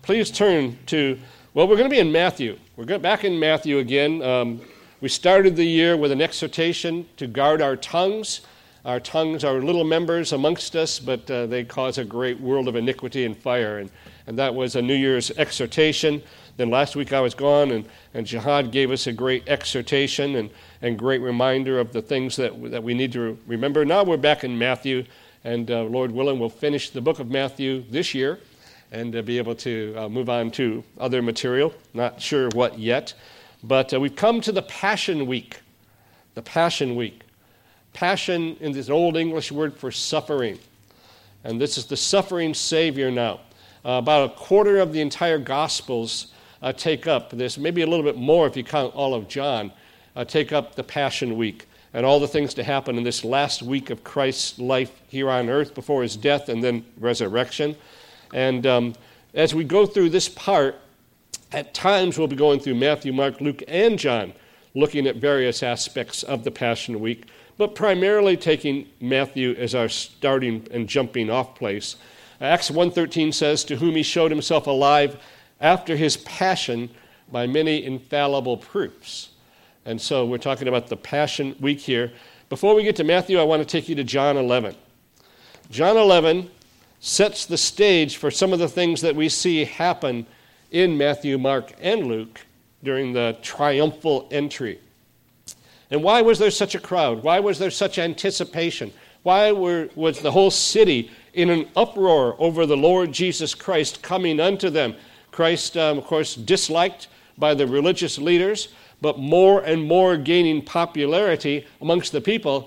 Please turn to, we're going to be in Matthew. We're back in Matthew again. We started the year with an exhortation to guard our tongues. Our tongues are little members amongst us, but they cause a great world of iniquity and fire. And that was a New Year's exhortation. Then last week I was gone, and Jihad gave us a great exhortation and great reminder of the things that we need to remember. Now we're back in Matthew, and Lord willing, we'll finish the book of Matthew this year and be able to move on to other material. Not sure what yet. But we've come to the Passion Week. The Passion Week. Passion is an old English word for suffering. And this is the suffering Savior now. About a quarter of the entire Gospels take up this, maybe a little bit more if you count all of John, take up the Passion Week and all the things to happen in this last week of Christ's life here on earth before his death and then resurrection. And as we go through this part, at times we'll be going through Matthew, Mark, Luke, and John, looking at various aspects of the Passion Week, but primarily taking Matthew as our starting and jumping off place. Acts 1:13 says, to whom he showed himself alive after his passion by many infallible proofs. And so we're talking about the Passion Week here. Before we get to Matthew, I want to take you to John 11. John 11 sets the stage for some of the things that we see happen in Matthew, Mark, and Luke during the triumphal entry. And why was there such a crowd? Why was there such anticipation? Why was the whole city in an uproar over the Lord Jesus Christ coming unto them? Christ, of course, disliked by the religious leaders, but more and more gaining popularity amongst the people.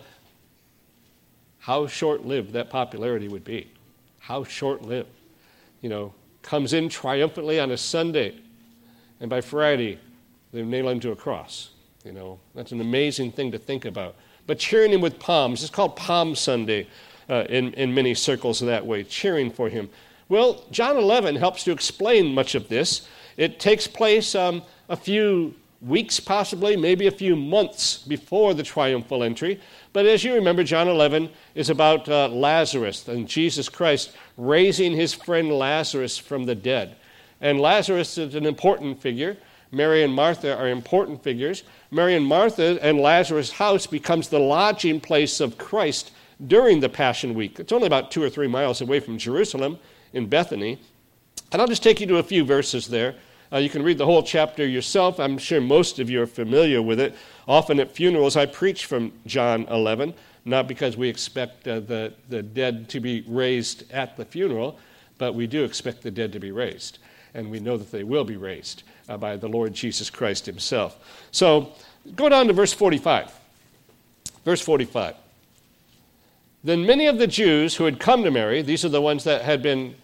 How short-lived that popularity would be. How short-lived. Comes in triumphantly on a Sunday, and by Friday, they nail him to a cross. That's an amazing thing to think about. But cheering him with palms. It's called Palm Sunday in many circles that way, cheering for him. Well, John 11 helps to explain much of this. It takes place a few weeks, possibly, maybe a few months before the triumphal entry. But as you remember, John 11 is about Lazarus and Jesus Christ raising his friend Lazarus from the dead. And Lazarus is an important figure. Mary and Martha are important figures. Mary and Martha and Lazarus' house becomes the lodging place of Christ during the Passion Week. It's only about 2 or 3 miles away from Jerusalem in Bethany. And I'll just take you to a few verses there. You can read the whole chapter yourself. I'm sure most of you are familiar with it. Often at funerals I preach from John 11, not because we expect the dead to be raised at the funeral, but we do expect the dead to be raised. And we know that they will be raised by the Lord Jesus Christ himself. So go down to verse 45. Verse 45. Then many of the Jews who had come to Mary, these are the ones that had been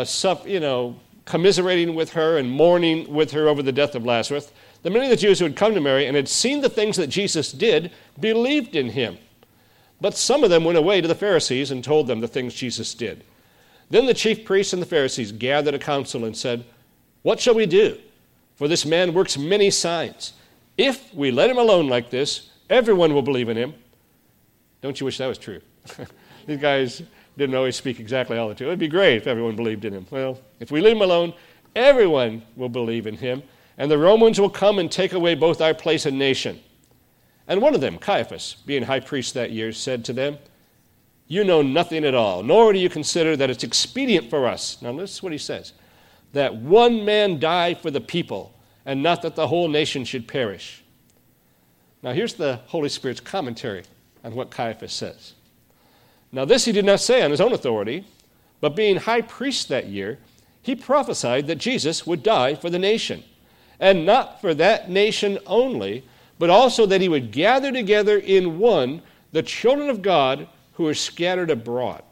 commiserating with her and mourning with her over the death of Lazarus, the many of the Jews who had come to Mary and had seen the things that Jesus did believed in him. But some of them went away to the Pharisees and told them the things Jesus did. Then the chief priests and the Pharisees gathered a council and said, what shall we do? For this man works many signs. If we let him alone like this, everyone will believe in him. Don't you wish that was true? These guys didn't always speak exactly all the truth. It would be great if everyone believed in him. Well, if we leave him alone, everyone will believe in him, and the Romans will come and take away both our place and nation. And one of them, Caiaphas, being high priest that year, said to them, you know nothing at all, nor do you consider that it's expedient for us. Now this is what he says, that one man die for the people, and not that the whole nation should perish. Now here's the Holy Spirit's commentary on what Caiaphas says. Now this he did not say on his own authority, but being high priest that year, he prophesied that Jesus would die for the nation, and not for that nation only, but also that he would gather together in one the children of God who are scattered abroad.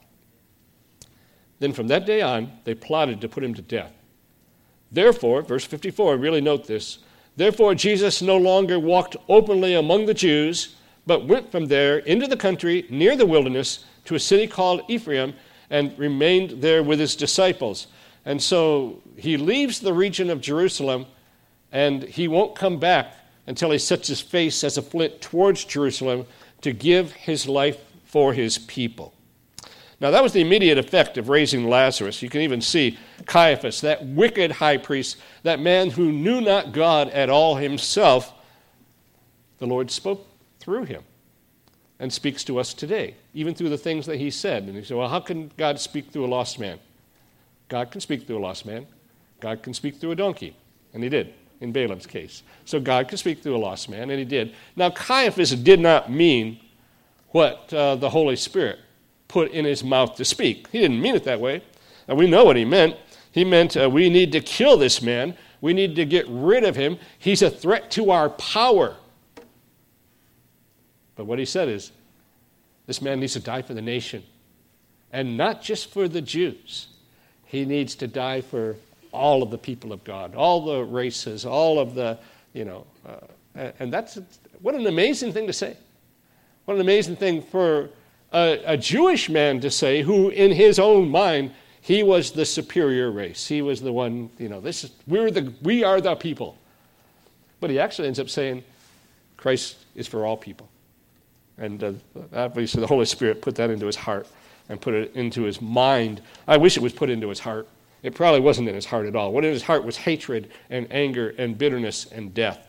Then from that day on, they plotted to put him to death. Therefore, verse 54, really note this, therefore Jesus no longer walked openly among the Jews, but went from there into the country near the wilderness to a city called Ephraim and remained there with his disciples. And so he leaves the region of Jerusalem, and he won't come back until he sets his face as a flint towards Jerusalem to give his life for his people. Now, that was the immediate effect of raising Lazarus. You can even see Caiaphas, that wicked high priest, that man who knew not God at all himself. The Lord spoke through him and speaks to us today, even through the things that he said. And you say, well, how can God speak through a lost man? God can speak through a lost man. God can speak through a donkey, and he did in Balaam's case. So God can speak through a lost man, and he did. Now, Caiaphas did not mean what the Holy Spirit put in his mouth to speak. He didn't mean it that way. And we know what he meant. He meant we need to kill this man. We need to get rid of him. He's a threat to our power. But what he said is, this man needs to die for the nation. And not just for the Jews. He needs to die for all of the people of God, all the races, all of the, and that's, what an amazing thing to say. What an amazing thing for a Jewish man to say, who in his own mind, he was the superior race. He was the one, we are the people. But he actually ends up saying, Christ is for all people. And obviously the Holy Spirit put that into his heart and put it into his mind. I wish it was put into his heart. It probably wasn't in his heart at all. What in his heart was hatred and anger and bitterness and death.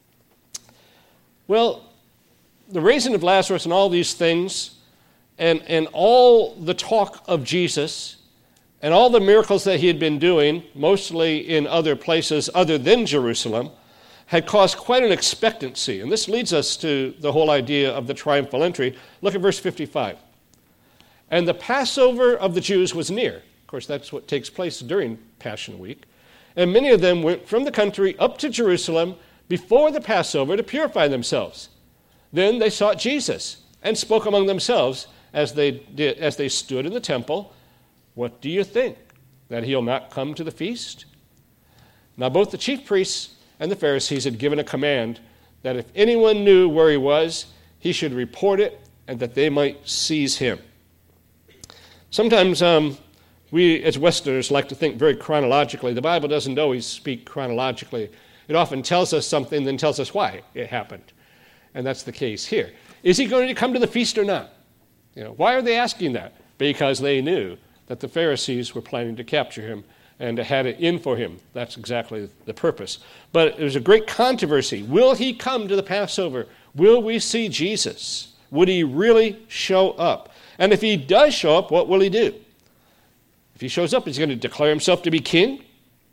Well, the raising of Lazarus and all these things and all the talk of Jesus and all the miracles that he had been doing, mostly in other places other than Jerusalem, had caused quite an expectancy. And this leads us to the whole idea of the triumphal entry. Look at verse 55. And the Passover of the Jews was near. Of course, that's what takes place during Passion Week. And many of them went from the country up to Jerusalem before the Passover to purify themselves. Then they sought Jesus and spoke among themselves as they stood in the temple, "What do you think? That he'll not come to the feast?" Now both the chief priests and the Pharisees had given a command that if anyone knew where he was, he should report it, and that they might seize him. Sometimes we as Westerners like to think very chronologically. The Bible doesn't always speak chronologically. It often tells us something, then tells us why it happened. And that's the case here. Is he going to come to the feast or not? Why are they asking that? Because they knew that the Pharisees were planning to capture him and had it in for him. That's exactly the purpose. But there's a great controversy. Will he come to the Passover? Will we see Jesus? Would he really show up? And if he does show up, what will he do? If he shows up, is he going to declare himself to be king?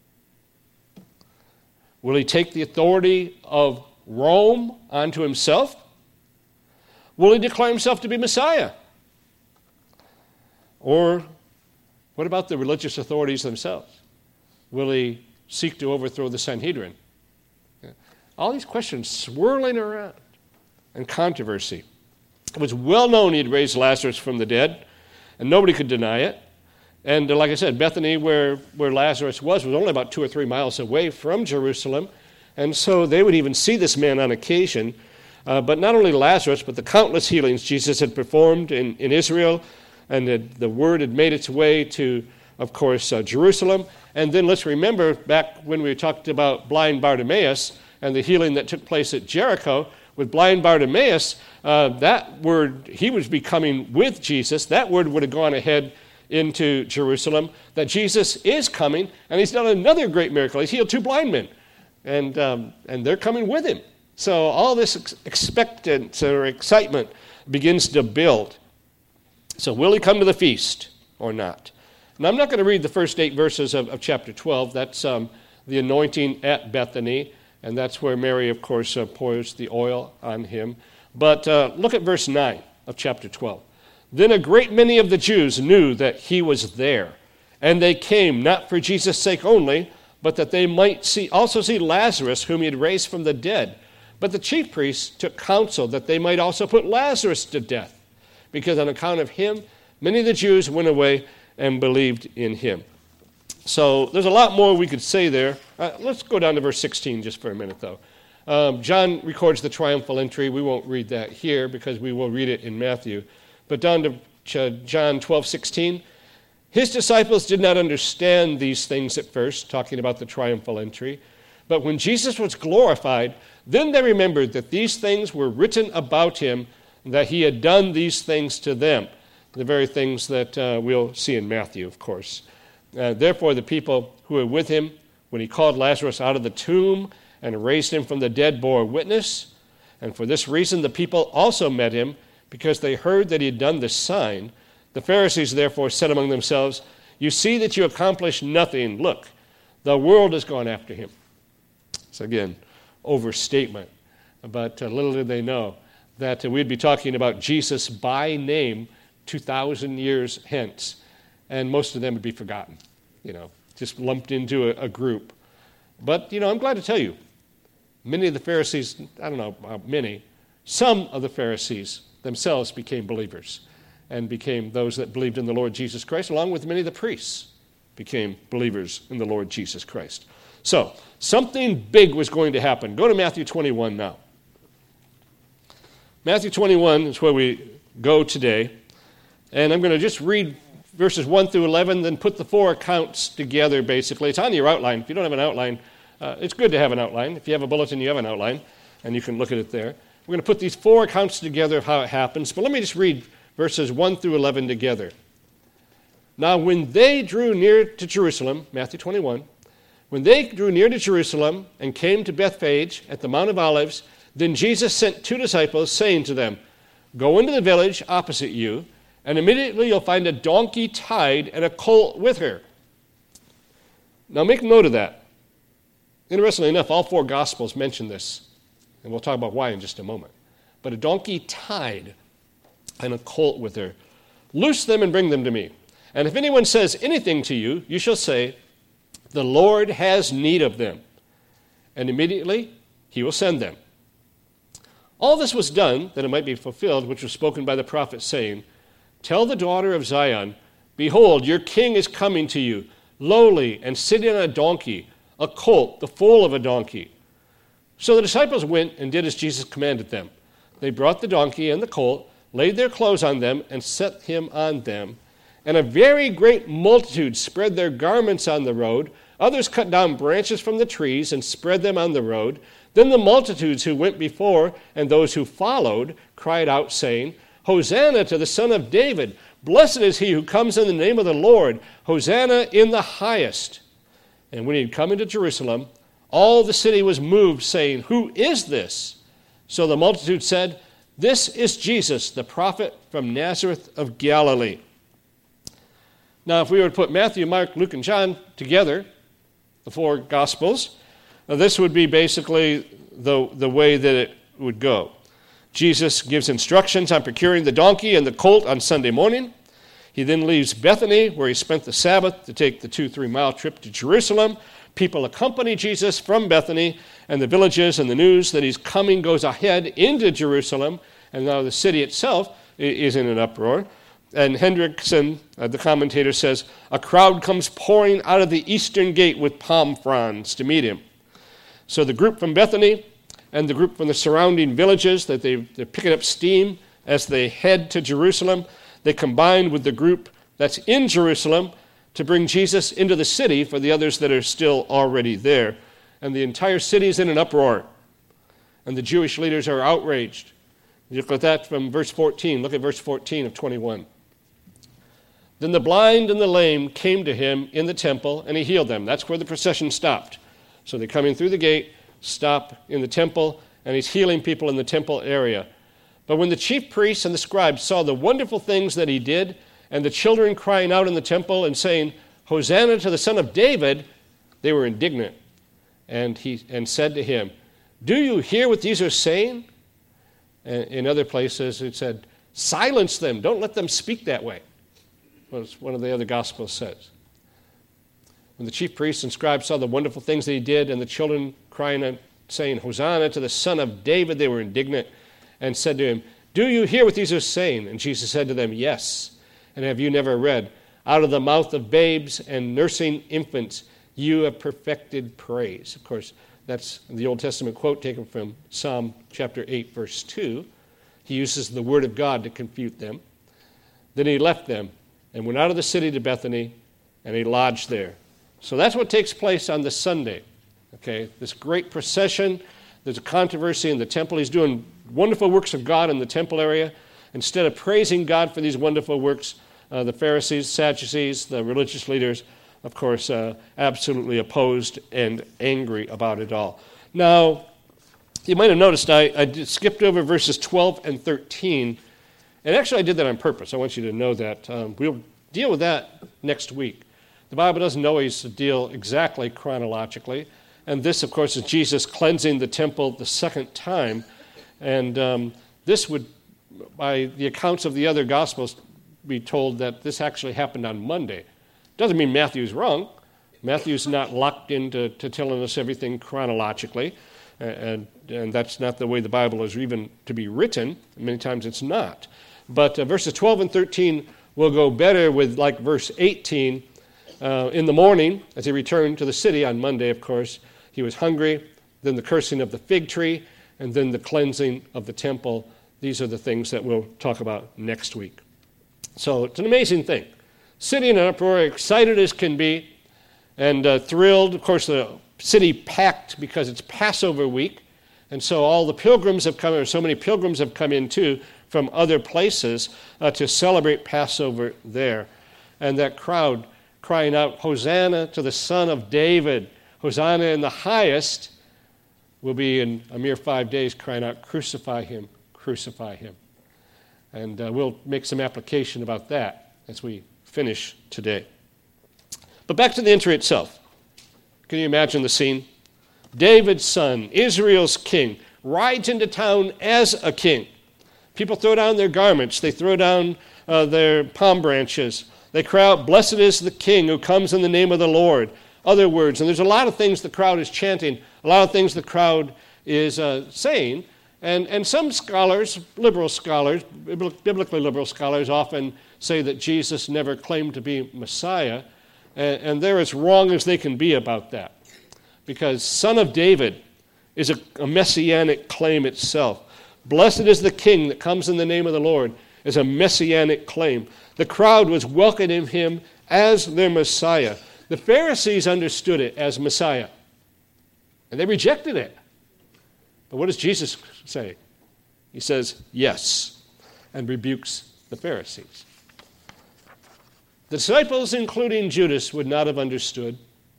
Will he take the authority of Rome onto himself? Will he declare himself to be Messiah? Or what about the religious authorities themselves? Will he seek to overthrow the Sanhedrin? All these questions swirling around and controversy. It was well known he had raised Lazarus from the dead, and nobody could deny it. And like I said, Bethany, where Lazarus was only about 2 or 3 miles away from Jerusalem. And so they would even see this man on occasion. But not only Lazarus, but the countless healings Jesus had performed in Israel, and the word had made its way to, of course, Jerusalem. And then let's remember back when we talked about blind Bartimaeus and the healing that took place at Jericho. With blind Bartimaeus, that word, he was becoming with Jesus. That word would have gone ahead into Jerusalem, that Jesus is coming, and he's done another great miracle. He's healed 2 blind men, and they're coming with him. So all this expectance or excitement begins to build. So will he come to the feast or not? Now, I'm not going to read the first 8 verses of chapter 12. That's the anointing at Bethany, and that's where Mary, of course, pours the oil on him. But look at verse 9 of chapter 12. Then a great many of the Jews knew that he was there, and they came not for Jesus' sake only, but that they might also see Lazarus, whom he had raised from the dead. But the chief priests took counsel that they might also put Lazarus to death, because on account of him, many of the Jews went away and believed in him. So there's a lot more we could say there. Let's go down to verse 16 just for a minute, though. John records the triumphal entry. We won't read that here because we will read it in Matthew. But down to John 12:16, his disciples did not understand these things at first, talking about the triumphal entry. But when Jesus was glorified, then they remembered that these things were written about him, that he had done these things to them. the very things that we'll see in Matthew, of course. Therefore, the people who were with him when he called Lazarus out of the tomb and raised him from the dead bore witness. And for this reason, the people also met him, because they heard that he had done this sign. The Pharisees therefore said among themselves, "You see that you accomplish nothing. Look, the world has gone after him." So again, overstatement. But little did they know that we'd be talking about Jesus by name 2,000 years hence. And most of them would be forgotten, just lumped into a group. But, I'm glad to tell you, many of the Pharisees, I don't know how many, some of the Pharisees themselves became believers and became those that believed in the Lord Jesus Christ, along with many of the priests became believers in the Lord Jesus Christ. So, something big was going to happen. Go to Matthew 21 now. Matthew 21 is where we go today. And I'm going to just read verses 1 through 11, then put the four accounts together, basically. It's on your outline. If you don't have an outline, it's good to have an outline. If you have a bulletin, you have an outline, and you can look at it there. We're going to put these four accounts together of how it happens. But let me just read verses 1 through 11 together. Now, when they drew near to Jerusalem, Matthew 21, when they drew near to Jerusalem and came to Bethphage at the Mount of Olives, then Jesus sent 2 disciples, saying to them, "Go into the village opposite you, and immediately you'll find a donkey tied and a colt with her." Now make note of that. Interestingly enough, all four Gospels mention this, and we'll talk about why in just a moment. But a donkey tied and a colt with her. "Loose them and bring them to me. And if anyone says anything to you, you shall say, 'The Lord has need of them.' And immediately he will send them." All this was done that it might be fulfilled, which was spoken by the prophet, saying, "Tell the daughter of Zion, behold, your king is coming to you, lowly and sitting on a donkey, a colt, the foal of a donkey." So the disciples went and did as Jesus commanded them. They brought the donkey and the colt, laid their clothes on them, and set him on them. And a very great multitude spread their garments on the road. Others cut down branches from the trees and spread them on the road. Then the multitudes who went before and those who followed cried out, saying, "Hosanna to the Son of David! Blessed is he who comes in the name of the Lord! Hosanna in the highest!" And when he had come into Jerusalem, all the city was moved, saying, "Who is this?" So the multitude said, "This is Jesus, the prophet from Nazareth of Galilee." Now, if we were to put Matthew, Mark, Luke, and John together, the four Gospels, this would be basically the way that it would go. Jesus gives instructions on procuring the donkey and the colt on Sunday morning. He then leaves Bethany, where he spent the Sabbath, to take the 2-3-mile trip to Jerusalem. People accompany Jesus from Bethany and the villages, and the news that he's coming goes ahead into Jerusalem, and now the city itself is in an uproar. And Hendrickson, the commentator, says, "A crowd comes pouring out of the eastern gate with palm fronds to meet him." So the group from Bethany and the group from the surrounding villages, that they're picking up steam as they head to Jerusalem. They combine with the group that's in Jerusalem to bring Jesus into the city for the others that are still already there. And the entire city is in an uproar. And the Jewish leaders are outraged. You look at that from verse 14. Look at verse 14 of 21. "Then the blind and the lame came to him in the temple, and he healed them." That's where the procession stopped. So they're coming through the gate, stop in the temple, and he's healing people in the temple area. But when the chief priests and the scribes saw the wonderful things that he did, and the children crying out in the temple and saying, "Hosanna to the Son of David," they were indignant. And said to him, "Do you hear what these are saying?" And in other places it said, "Silence them, don't let them speak that way." What one of the other Gospels says. When the chief priests and scribes saw the wonderful things that he did, and the children crying and saying, "Hosanna to the Son of David," they were indignant and said to him, "Do you hear what these are saying?" And Jesus said to them, "Yes. And have you never read, out of the mouth of babes and nursing infants, you have perfected praise." Of course, that's the Old Testament quote taken from Psalm chapter 8, verse 2. He uses the word of God to confute them. Then he left them and went out of the city to Bethany, and he lodged there. So that's what takes place on this Sunday. Okay, this great procession. There's a controversy in the temple. He's doing wonderful works of God in the temple area. Instead of praising God for these wonderful works, the Pharisees, Sadducees, the religious leaders, of course, absolutely opposed and angry about it all. Now, you might have noticed I skipped over verses 12 and 13, and actually I did that on purpose. I want you to know that. We'll deal with that next week. The Bible doesn't always deal exactly chronologically, and this, of course, is Jesus cleansing the temple the second time, and this would, by the accounts of the other Gospels, be told that this actually happened on Monday. Doesn't mean Matthew's wrong. Matthew's not locked into telling us everything chronologically, and that's not the way the Bible is even to be written. Many times it's not. But verses 12 and 13 will go better with like verse 18. In the morning, as he returned to the city on Monday, of course, he was hungry, then the cursing of the fig tree, and then the cleansing of the temple. These are the things that we'll talk about next week. So it's an amazing thing. City in an uproar, excited as can be, and thrilled. Of course, the city packed because it's Passover week, and so all the pilgrims have come, or so many pilgrims have come in too from other places to celebrate Passover there. And that crowd crying out, "Hosanna to the Son of David, Hosanna in the highest," will be in a mere 5 days crying out, "Crucify him, crucify him." And we'll make some application about that as we finish today. But back to the entry itself. Can you imagine the scene? David's son, Israel's king, rides into town as a king. People throw down their garments. They throw down their palm branches. They cry out, "Blessed is the king who comes in the name of the Lord." Other words. And there's a lot of things the crowd is chanting, a lot of things the crowd is saying. And some scholars, liberal scholars, biblically liberal scholars, often say that Jesus never claimed to be Messiah, and they're as wrong as they can be about that. Because Son of David is a messianic claim itself. Blessed is the King that comes in the name of the Lord is a messianic claim. The crowd was welcoming him as their Messiah. The Pharisees understood it as Messiah, and they rejected it. But what does Jesus say? He says, yes, and rebukes the Pharisees. The disciples, including Judas, would not have understood.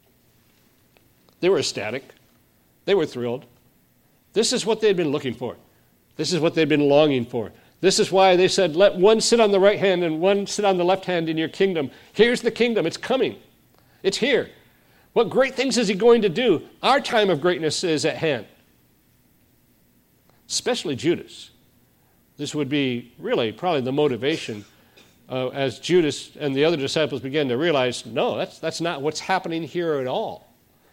They were ecstatic. They were thrilled. This is what they'd been looking for. This is what they'd been longing for. This is why they said, let one sit on the right hand and one sit on the left hand in your kingdom. Here's the kingdom. It's coming. It's here. What great things is he going to do? Our time of greatness is at hand. Especially Judas. This would be really probably the motivation as Judas and the other disciples began to realize, no, that's not what's happening here at all.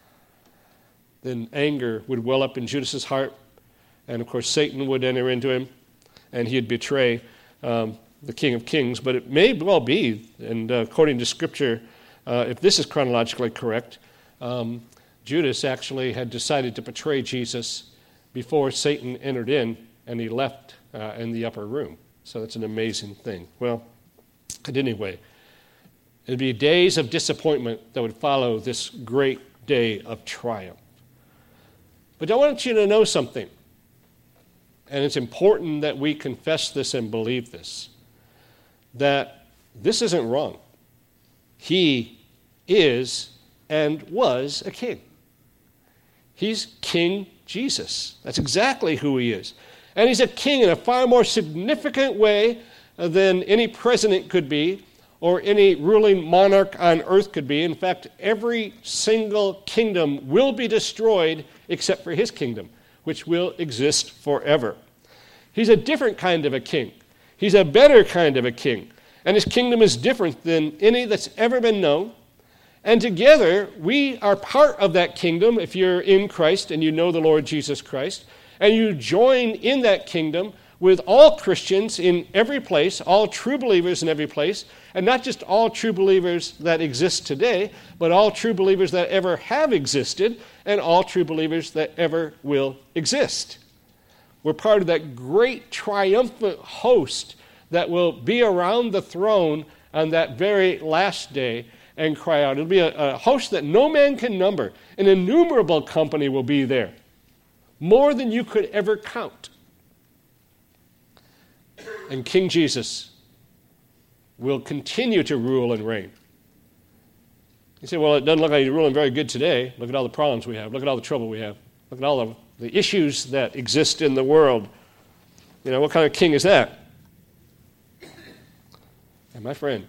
Then anger would well up in Judas's heart, and of course Satan would enter into him, and he'd betray the King of Kings. But it may well be, and according to Scripture, if this is chronologically correct, Judas actually had decided to betray Jesus before Satan entered in and he left in the upper room. So that's an amazing thing. Well, but anyway, it'd be days of disappointment that would follow this great day of triumph. But I want you to know something, and it's important that we confess this and believe this, that this isn't wrong. He is and was a king. He's King Jesus. That's exactly who he is. And he's a king in a far more significant way than any president could be or any ruling monarch on earth could be. In fact, every single kingdom will be destroyed except for his kingdom, which will exist forever. He's a different kind of a king. He's a better kind of a king. And his kingdom is different than any that's ever been known. And together, we are part of that kingdom if you're in Christ and you know the Lord Jesus Christ. And you join in that kingdom with all Christians in every place, all true believers in every place, and not just all true believers that exist today, but all true believers that ever have existed and all true believers that ever will exist. We're part of that great triumphant host that will be around the throne on that very last day and cry out. It'll be a host that no man can number. An innumerable company will be there, more than you could ever count. and King Jesus will continue to rule and reign. You say, well, it doesn't look like he's ruling very good today. Look at all the problems we have. Look at all the trouble we have. Look at all the issues that exist in the world. You know, what kind of king is that? And my friend,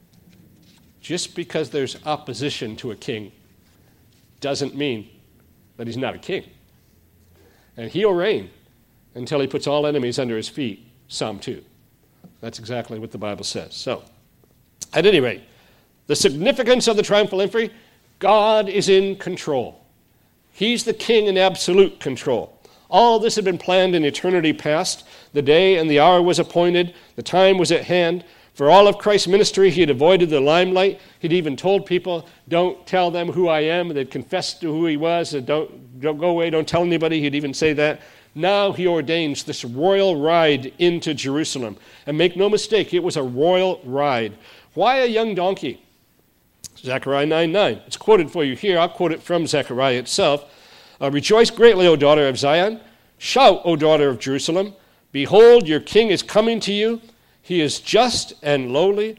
just because there's opposition to a king doesn't mean that he's not a king. And he'll reign until he puts all enemies under his feet, Psalm 2. That's exactly what the Bible says. So, at any rate, the significance of the triumphal entry, God is in control. He's the king in absolute control. All this had been planned in eternity past. The day and the hour was appointed. The time was at hand. For all of Christ's ministry, he had avoided the limelight. He'd even told people, don't tell them who I am. They'd confessed to who he was. Don't go away, don't tell anybody. He'd even say that. Now he ordains this royal ride into Jerusalem. And make no mistake, it was a royal ride. Why a young donkey? Zechariah 9:9. It's quoted for you here. I'll quote it from Zechariah itself. Rejoice greatly, O daughter of Zion. Shout, O daughter of Jerusalem. Behold, your king is coming to you. He is just and lowly.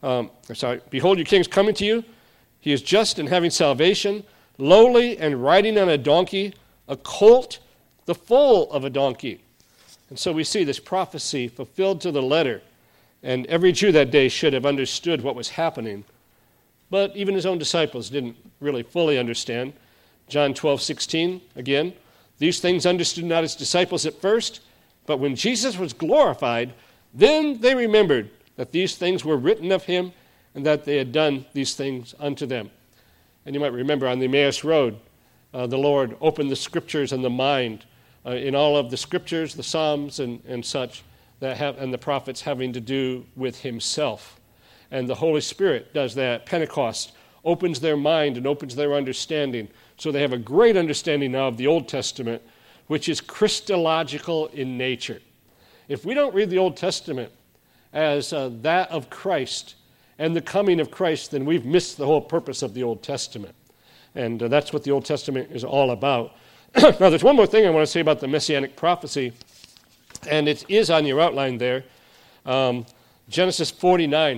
Behold, your king is coming to you. He is just and having salvation, lowly and riding on a donkey, a colt, the foal of a donkey. And so we see this prophecy fulfilled to the letter. And every Jew that day should have understood what was happening. But even his own disciples didn't really fully understand. John 12:16, again, these things understood not his disciples at first, but when Jesus was glorified, then they remembered that these things were written of him and that they had done these things unto them. And you might remember on the Emmaus Road, the Lord opened the scriptures and the mind in all of the scriptures, the Psalms and such, and the prophets having to do with himself. And the Holy Spirit does that. Pentecost opens their mind and opens their understanding. So they have a great understanding now of the Old Testament, which is Christological in nature. If we don't read the Old Testament as that of Christ and the coming of Christ, then we've missed the whole purpose of the Old Testament. And that's what the Old Testament is all about. Now, there's one more thing I want to say about the Messianic prophecy, and it is on your outline there. Genesis 49,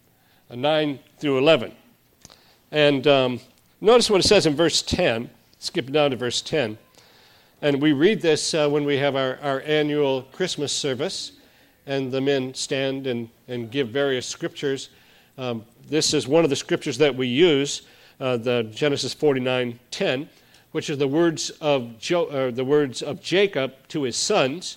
9 through 11. And notice what it says in verse 10. Skip down to verse 10. And we read this when we have our annual Christmas service, and the men stand and give various scriptures. This is one of the scriptures that we use, the Genesis 49:10, which is the words of Jacob to his sons.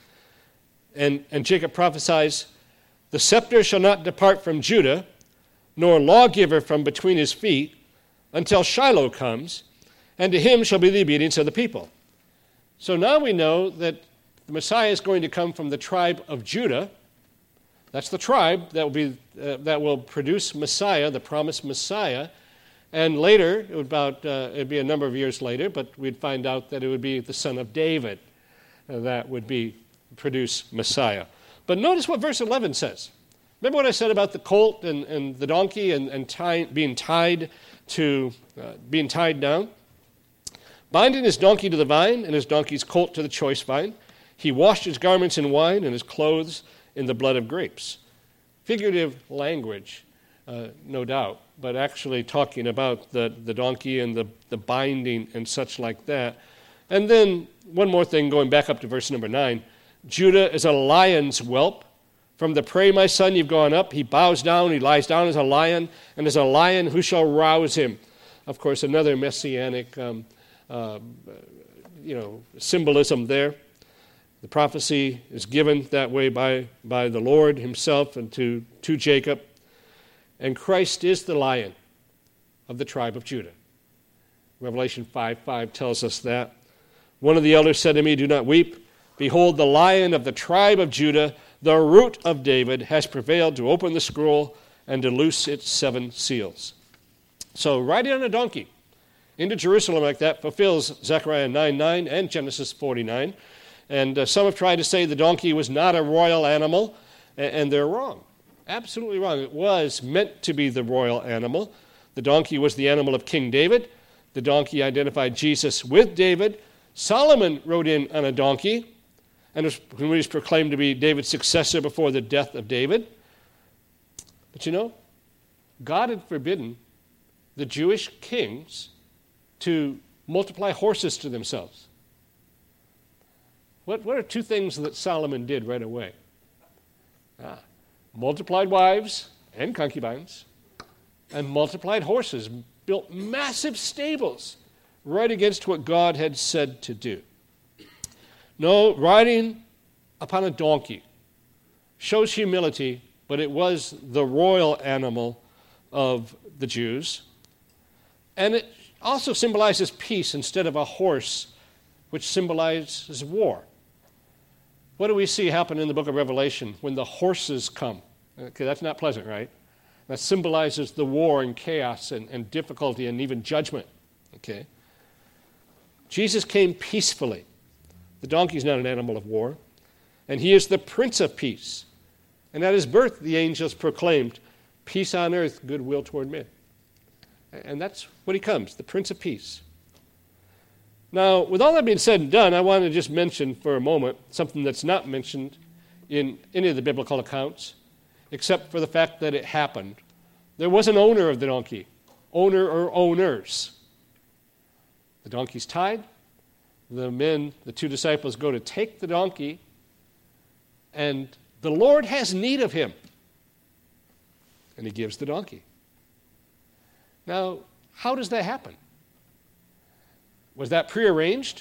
And Jacob prophesies, the scepter shall not depart from Judah, nor lawgiver from between his feet, until Shiloh comes, and to him shall be the obedience of the people. So now we know that the Messiah is going to come from the tribe of Judah. That's the tribe that will produce Messiah, the promised Messiah. And later, it'd be a number of years later, but we'd find out that it would be the son of David that would produce Messiah. But notice what verse 11 says. Remember what I said about the colt and the donkey and being tied down? Binding his donkey to the vine and his donkey's colt to the choice vine, he washed his garments in wine and his clothes in the blood of grapes. Figurative language, no doubt, but actually talking about the donkey and the binding and such like that. And then one more thing, going back up to verse number 9. Judah is a lion's whelp. From the prey, my son, you've gone up. He bows down, he lies down as a lion, and as a lion, who shall rouse him? Of course, another messianic symbolism there. The prophecy is given that way by the Lord himself and to Jacob. And Christ is the lion of the tribe of Judah. Revelation 5:5 tells us that. One of the elders said to me, do not weep. Behold, the lion of the tribe of Judah, the root of David, has prevailed to open the scroll and to loose its 7 seals. So riding on a donkey into Jerusalem like that fulfills Zechariah 9:9 and Genesis 49. And some have tried to say the donkey was not a royal animal, and they're wrong. Absolutely wrong. It was meant to be the royal animal. The donkey was the animal of King David. The donkey identified Jesus with David. Solomon rode in on a donkey. and when he was proclaimed to be David's successor before the death of David. But you know, God had forbidden the Jewish kings to multiply horses to themselves. What are two things that Solomon did right away? Multiplied wives and concubines, and multiplied horses, built massive stables right against what God had said to do. No, riding upon a donkey shows humility, but it was the royal animal of the Jews. And it also symbolizes peace instead of a horse, which symbolizes war. What do we see happen in the book of Revelation when the horses come? Okay, that's not pleasant, right? That symbolizes the war and chaos and difficulty and even judgment. Okay? Jesus came peacefully. The donkey is not an animal of war. And he is the Prince of Peace. And at his birth, the angels proclaimed, peace on earth, goodwill toward men. And that's what he comes, the Prince of Peace. Now, with all that being said and done, I want to just mention for a moment something that's not mentioned in any of the biblical accounts, except for the fact that it happened. There was an owner of the donkey, owner or owners. The donkey's tied. The two disciples go to take the donkey, and the Lord has need of him. And he gives the donkey. Now, how does that happen? Was that prearranged?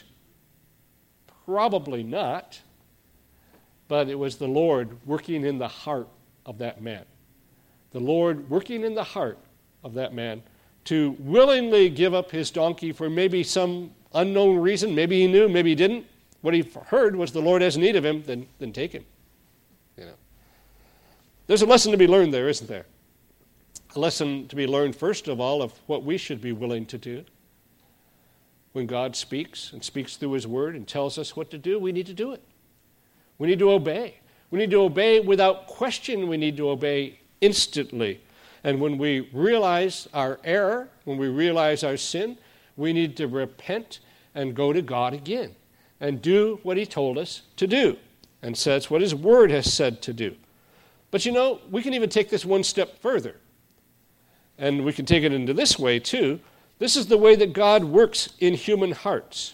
Probably not. But it was the Lord working in the heart of that man. The Lord working in the heart of that man to willingly give up his donkey for maybe some unknown reason. Maybe he knew, maybe he didn't. What he heard was the Lord has need of him, then take him. You know. There's a lesson to be learned there, isn't there? A lesson to be learned, first of all, of what we should be willing to do. When God speaks and speaks through his word and tells us what to do, we need to do it. We need to obey. We need to obey without question. We need to obey instantly. And when we realize our error, when we realize our sin, we need to repent and go to God again and do what he told us to do and says what his word has said to do. But you know, we can even take this one step further. And we can take it into this way too. This is the way that God works in human hearts.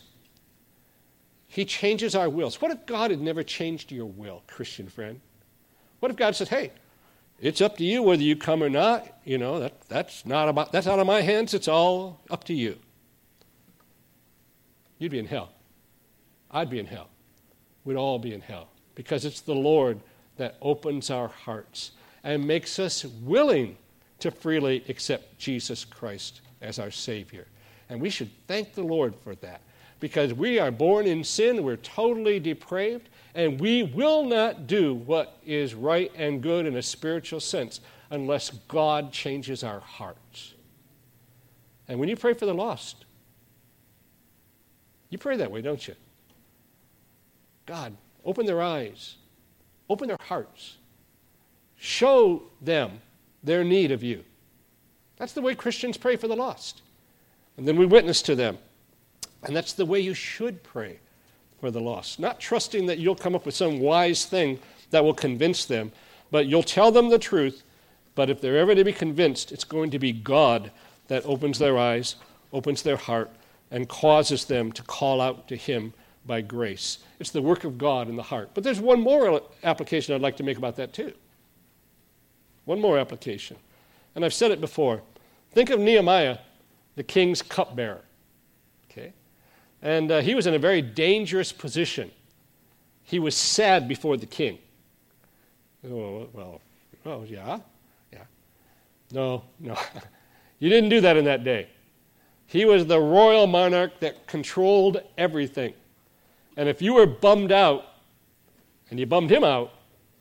He changes our wills. What if God had never changed your will, Christian friend? What if God said, hey, it's up to you whether you come or not. You know, that's out of my hands. It's all up to you. You'd be in hell. I'd be in hell. We'd all be in hell. Because it's the Lord that opens our hearts and makes us willing to freely accept Jesus Christ as our Savior. And we should thank the Lord for that. Because we are born in sin, we're totally depraved, and we will not do what is right and good in a spiritual sense unless God changes our hearts. And when you pray for the lost, you pray that way, don't you? God, open their eyes, open their hearts, show them their need of you. That's the way Christians pray for the lost. And then we witness to them. And that's the way you should pray for the lost. Not trusting that you'll come up with some wise thing that will convince them, but you'll tell them the truth. But if they're ever to be convinced, it's going to be God that opens their eyes, opens their heart, and causes them to call out to him by grace. It's the work of God in the heart. But there's one more application I'd like to make about that too. One more application. And I've said it before. Think of Nehemiah, the king's cupbearer. Okay? And he was in a very dangerous position. He was sad before the king. Oh, yeah. No. You didn't do that in that day. He was the royal monarch that controlled everything. And if you were bummed out, and you bummed him out,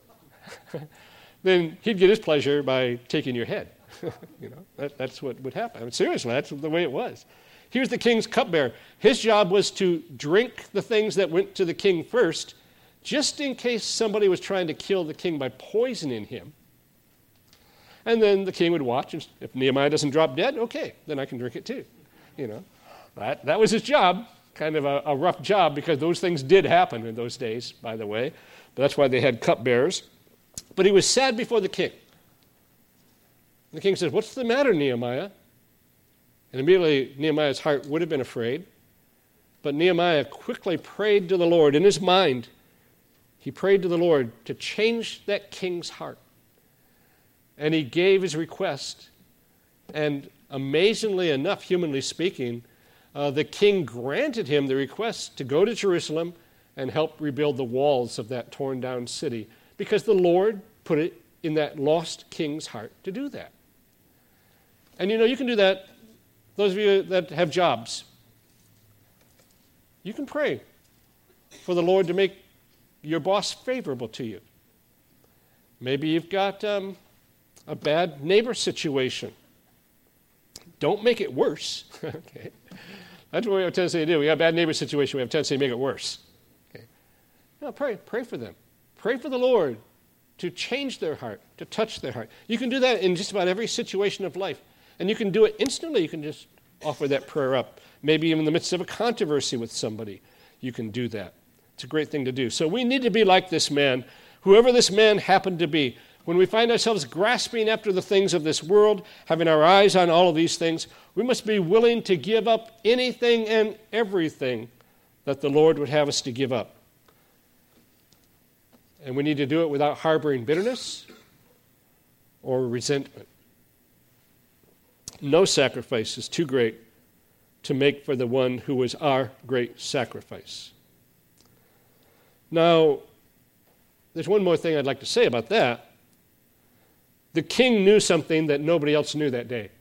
then he'd get his pleasure by taking your head. That's what would happen. I mean, seriously, that's the way it was. He was the king's cupbearer. His job was to drink the things that went to the king first, just in case somebody was trying to kill the king by poisoning him. And then the king would watch, and if Nehemiah doesn't drop dead, okay, then I can drink it too. That was his job. kind of a rough job because those things did happen in those days, by the way. But that's why they had cupbearers. But he was sad before the king. The king says, "What's the matter, Nehemiah?" And immediately Nehemiah's heart would have been afraid. But Nehemiah quickly prayed to the Lord in his mind. He prayed to the Lord to change that king's heart. And he gave his request. And amazingly enough, humanly speaking, the king granted him the request to go to Jerusalem and help rebuild the walls of that torn down city, because the Lord put it in that lost king's heart to do that. And you can do that, those of you that have jobs. You can pray for the Lord to make your boss favorable to you. Maybe you've got a bad neighbor situation. Don't make it worse. Okay. That's what we have a tendency to do. We have a bad neighbor situation. We have a tendency to make it worse. Okay. No, pray for them. Pray for the Lord to change their heart, to touch their heart. You can do that in just about every situation of life. And you can do it instantly. You can just offer that prayer up. Maybe even in the midst of a controversy with somebody, you can do that. It's a great thing to do. So we need to be like this man, whoever this man happened to be. When we find ourselves grasping after the things of this world, having our eyes on all of these things, we must be willing to give up anything and everything that the Lord would have us to give up. And we need to do it without harboring bitterness or resentment. No sacrifice is too great to make for the one who was our great sacrifice. Now, there's one more thing I'd like to say about that. The king knew something that nobody else knew that day.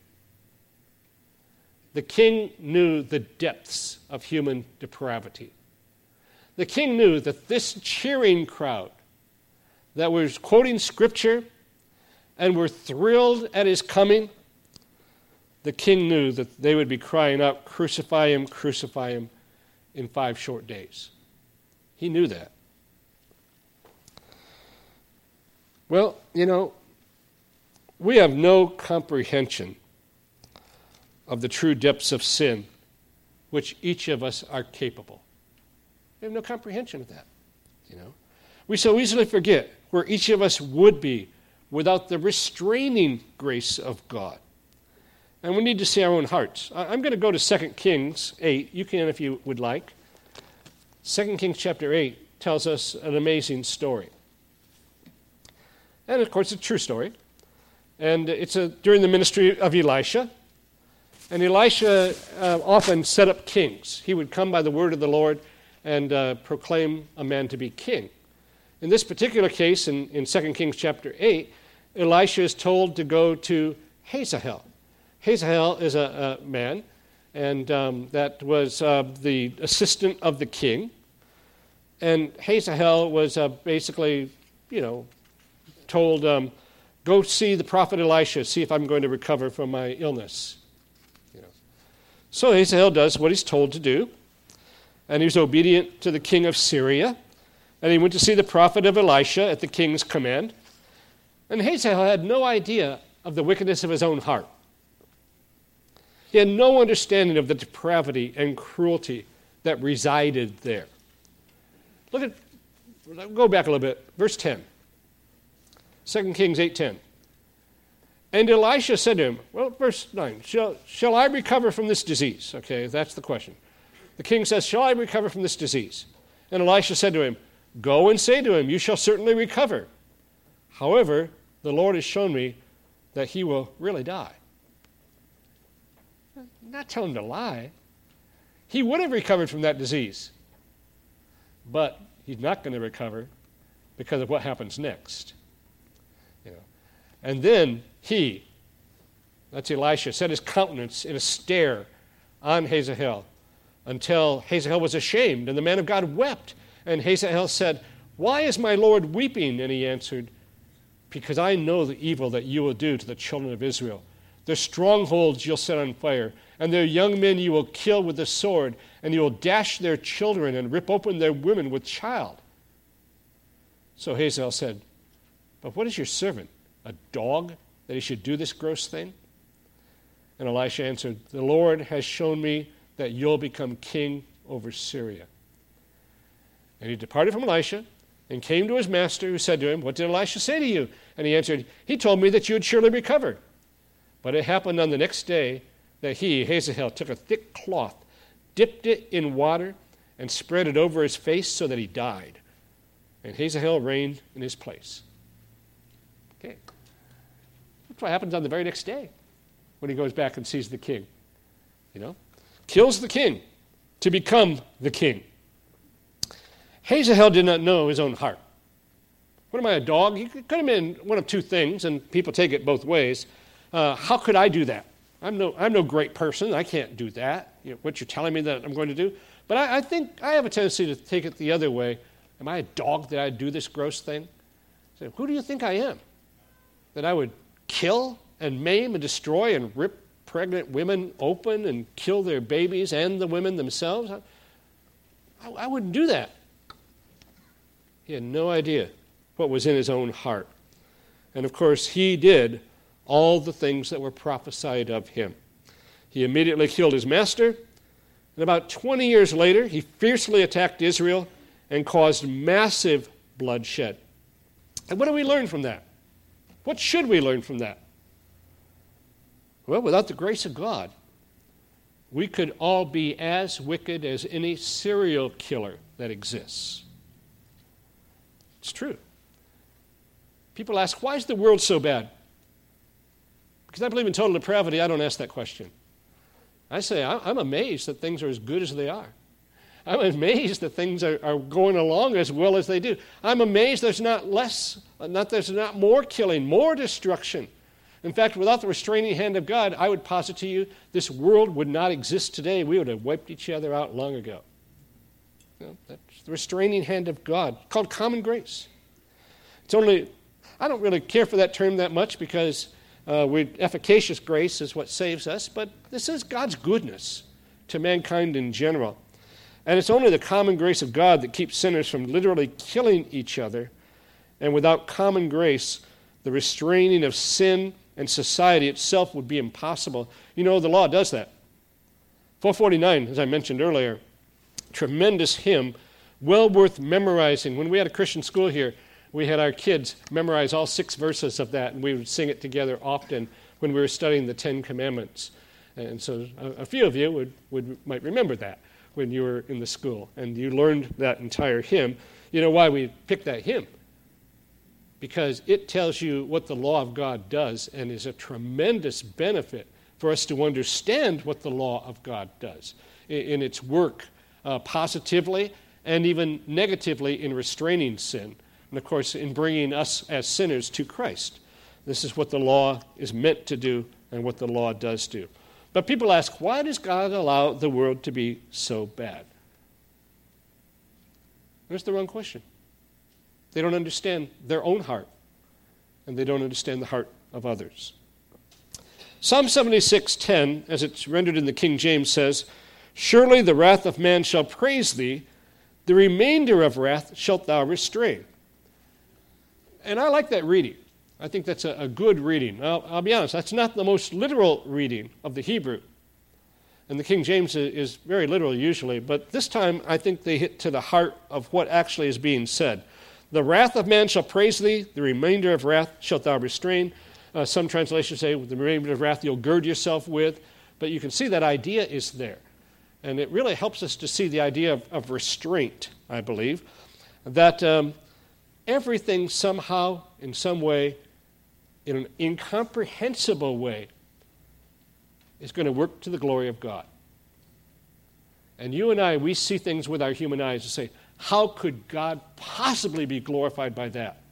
The king knew the depths of human depravity. The king knew that this cheering crowd that was quoting Scripture and were thrilled at his coming, the king knew that they would be crying out, crucify him, in 5 short days. He knew that. Well, we have no comprehension of the true depths of sin which each of us are capable. We have no comprehension of that. We so easily forget where each of us would be without the restraining grace of God. And we need to see our own hearts. I'm going to go to 2 Kings 8. You can if you would like. 2 Kings chapter 8 tells us an amazing story. And of course, it's a true story. And it's during the ministry of Elisha. And Elisha often set up kings. He would come by the word of the Lord and proclaim a man to be king. In this particular case, in 2 Kings chapter 8, Elisha is told to go to Hazael. Hazael is a man, and that was the assistant of the king. And Hazael was basically, told, go see the prophet Elisha, see if I'm going to recover from my illness. So Hazael does what he's told to do, and he's obedient to the king of Syria. And he went to see the prophet of Elisha at the king's command. And Hazael had no idea of the wickedness of his own heart. He had no understanding of the depravity and cruelty that resided there. Go back a little bit, verse 10. 2 Kings 8:10. And Elisha said to him, verse 9, shall I recover from this disease? Okay, that's the question. The king says, shall I recover from this disease? And Elisha said to him, go and say to him, you shall certainly recover. However, the Lord has shown me that he will really die. Not tell him to lie. He would have recovered from that disease. But he's not going to recover because of what happens next. And then that's Elisha, set his countenance in a stare on Hazael until Hazael was ashamed, and the man of God wept. And Hazael said, why is my Lord weeping? And he answered, because I know the evil that you will do to the children of Israel. Their strongholds you'll set on fire, and their young men you will kill with the sword, and you will dash their children and rip open their women with child. So Hazael said, but what is your servant, a dog, that he should do this gross thing? And Elisha answered, the Lord has shown me that you'll become king over Syria. And he departed from Elisha and came to his master, who said to him, "What did Elisha say to you?" And he answered, "He told me that you had surely recovered." But it happened on the next day that he, Hazael, took a thick cloth, dipped it in water, and spread it over his face so that he died. And Hazael reigned in his place. Okay. That's what happens on the very next day when he goes back and sees the king. Kills the king to become the king. Hazael did not know his own heart. What am I, a dog? He could have been one of two things, and people take it both ways. How could I do that? I'm no great person. I can't do that. What you're telling me that I'm going to do. But I think I have a tendency to take it the other way. Am I a dog that I do this gross thing? So who do you think I am? That I would kill and maim and destroy and rip pregnant women open and kill their babies and the women themselves? I wouldn't do that. He had no idea what was in his own heart. And of course, he did all the things that were prophesied of him. He immediately killed his master, and about 20 years later, he fiercely attacked Israel and caused massive bloodshed. And what do we learn from that? What should we learn from that? Well, without the grace of God, we could all be as wicked as any serial killer that exists. It's true. People ask, why is the world so bad? Because I believe in total depravity, I don't ask that question. I say, I'm amazed that things are as good as they are. I'm amazed that things are going along as well as they do. I'm amazed there's not more killing, more destruction. In fact, without the restraining hand of God, I would posit to you, this world would not exist today. We would have wiped each other out long ago. That's the restraining hand of God, called common grace. I don't really care for that term that much because efficacious grace is what saves us, but this is God's goodness to mankind in general. And it's only the common grace of God that keeps sinners from literally killing each other. And without common grace, the restraining of sin and society itself would be impossible. The law does that. 449, as I mentioned earlier, tremendous hymn, well worth memorizing. When we had a Christian school here, we had our kids memorize all 6 verses of that, and we would sing it together often when we were studying the 10 Commandments. And so a few of you might remember that when you were in the school, and you learned that entire hymn. You know why we picked that hymn? Because it tells you what the law of God does, and is a tremendous benefit for us to understand what the law of God does in its work positively and even negatively in restraining sin. And of course, in bringing us as sinners to Christ. This is what the law is meant to do and what the law does do. But people ask, why does God allow the world to be so bad? That's the wrong question. They don't understand their own heart, and they don't understand the heart of others. Psalm 76:10, as it's rendered in the King James, says, "Surely the wrath of man shall praise thee, the remainder of wrath shalt thou restrain." And I like that reading. I think that's a good reading. I'll be honest, that's not the most literal reading of the Hebrew. And the King James is very literal usually, but this time I think they hit to the heart of what actually is being said. The wrath of man shall praise thee, the remainder of wrath shalt thou restrain. Some translations say, the remainder of wrath you'll gird yourself with. But you can see that idea is there. And it really helps us to see the idea of restraint, I believe. That everything somehow, in some way, in an incomprehensible way, is going to work to the glory of God. And you and I, we see things with our human eyes and say, how could God possibly be glorified by that?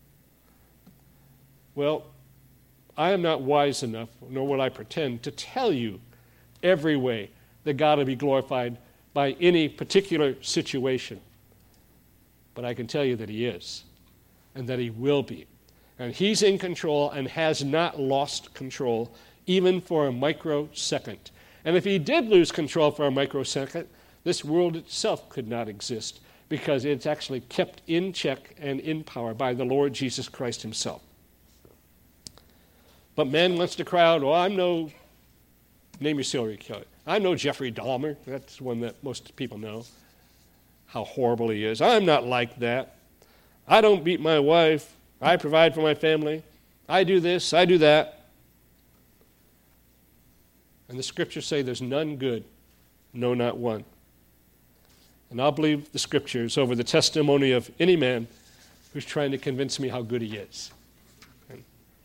Well, I am not wise enough, nor will I pretend, to tell you every way that God will be glorified by any particular situation. But I can tell you that He is, and that He will be. And He's in control and has not lost control, even for a microsecond. And if He did lose control for a microsecond, this world itself could not exist, because it's actually kept in check and in power by the Lord Jesus Christ Himself. But man wants to cry out, "Oh, I'm no name your serial killer. I know Jeffrey Dahmer. That's one that most people know, how horrible he is. I'm not like that. I don't beat my wife. I provide for my family. I do this. I do that. And the scriptures say there's none good, no, not one. And I'll believe the scriptures over the testimony of any man who's trying to convince me how good he is. And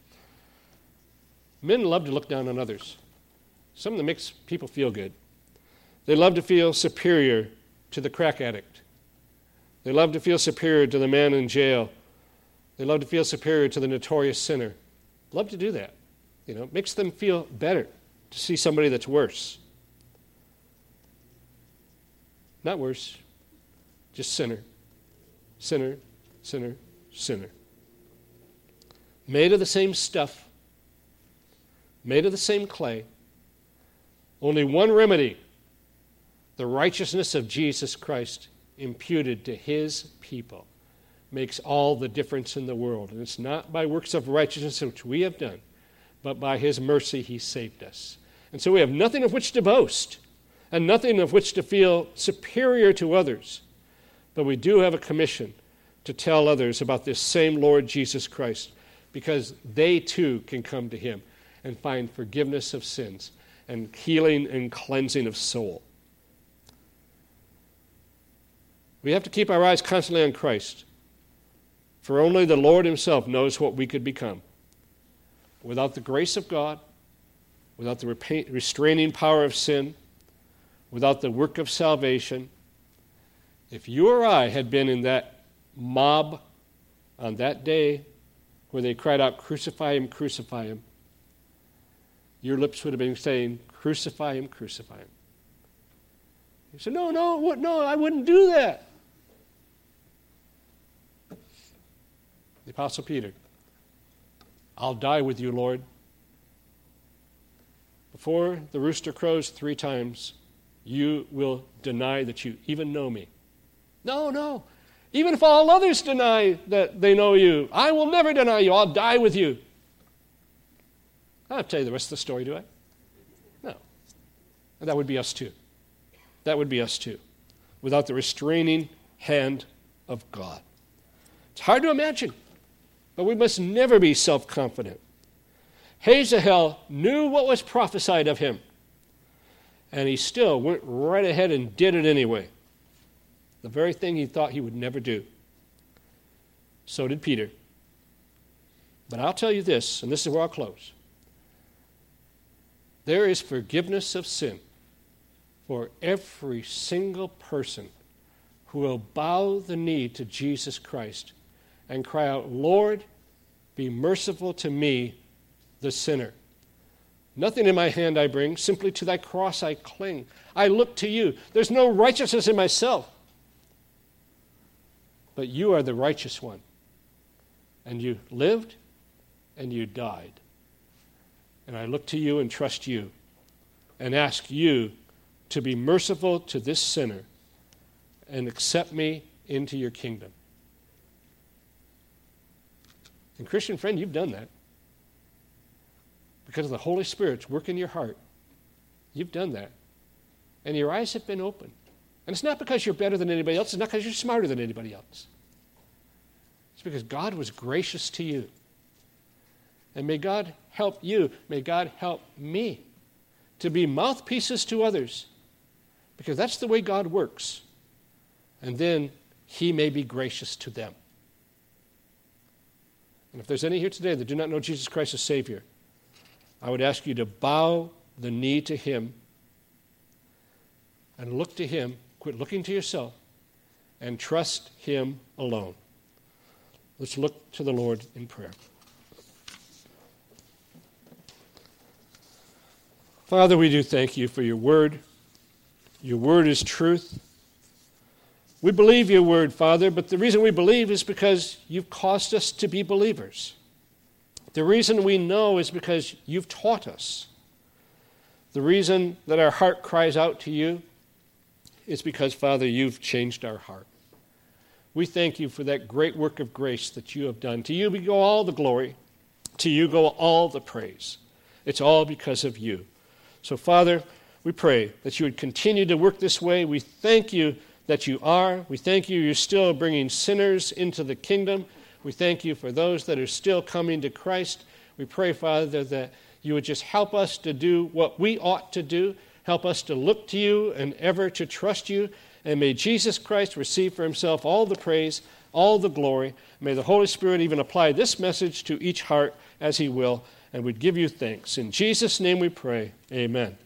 men love to look down on others. Something that makes people feel good. They love to feel superior to the crack addict. They love to feel superior to the man in jail. They love to feel superior to the notorious sinner. Love to do that. It makes them feel better to see somebody that's worse. Not worse, just sinner. Sinner, sinner, sinner. Made of the same stuff, made of the same clay. Only one remedy, the righteousness of Jesus Christ imputed to his people, makes all the difference in the world. And it's not by works of righteousness which we have done, but by his mercy he saved us. And so we have nothing of which to boast and nothing of which to feel superior to others. But we do have a commission to tell others about this same Lord Jesus Christ, because they too can come to him and find forgiveness of sins and healing and cleansing of soul. We have to keep our eyes constantly on Christ, for only the Lord himself knows what we could become. Without the grace of God, without the restraining power of sin, without the work of salvation, if you or I had been in that mob on that day where they cried out, crucify him, your lips would have been saying, crucify him, crucify him. You said, no, I wouldn't do that. The Apostle Peter, I'll die with you, Lord. Before the rooster crows 3 times, you will deny that you even know me. No. Even if all others deny that they know you, I will never deny you. I'll die with you. I don't tell you the rest of the story, do I? No. And that would be us too. That would be us too, without the restraining hand of God. It's hard to imagine, but we must never be self-confident. Hazael knew what was prophesied of him, and he still went right ahead and did it anyway. The very thing he thought he would never do. So did Peter. But I'll tell you this, and this is where I'll close. There is forgiveness of sin for every single person who will bow the knee to Jesus Christ and cry out, Lord, be merciful to me, the sinner. Nothing in my hand I bring, simply to thy cross I cling. I look to you. There's no righteousness in myself. But you are the righteous one. And you lived and you died. And I look to you and trust you and ask you to be merciful to this sinner and accept me into your kingdom. And Christian friend, you've done that. Because of the Holy Spirit's work in your heart, you've done that. And your eyes have been opened. And it's not because you're better than anybody else. It's not because you're smarter than anybody else. It's because God was gracious to you. And may God help you. May God help me to be mouthpieces to others. Because that's the way God works. And then he may be gracious to them. And if there's any here today that do not know Jesus Christ as Savior, I would ask you to bow the knee to him and look to him. Quit looking to yourself and trust him alone. Let's look to the Lord in prayer. Father, we do thank you for your word. Your word is truth. We believe your word, Father, but the reason we believe is because you've caused us to be believers. The reason we know is because you've taught us. The reason that our heart cries out to you is because, Father, you've changed our heart. We thank you for that great work of grace that you have done. To you go all the glory. To you go all the praise. It's all because of you. So, Father, we pray that you would continue to work this way. We thank you that you are. We thank you you're still bringing sinners into the kingdom. We thank you for those that are still coming to Christ. We pray, Father, that you would just help us to do what we ought to do. Help us to look to you and ever to trust you. And may Jesus Christ receive for himself all the praise, all the glory. May the Holy Spirit even apply this message to each heart as he will. And we'd give you thanks. In Jesus' name we pray. Amen.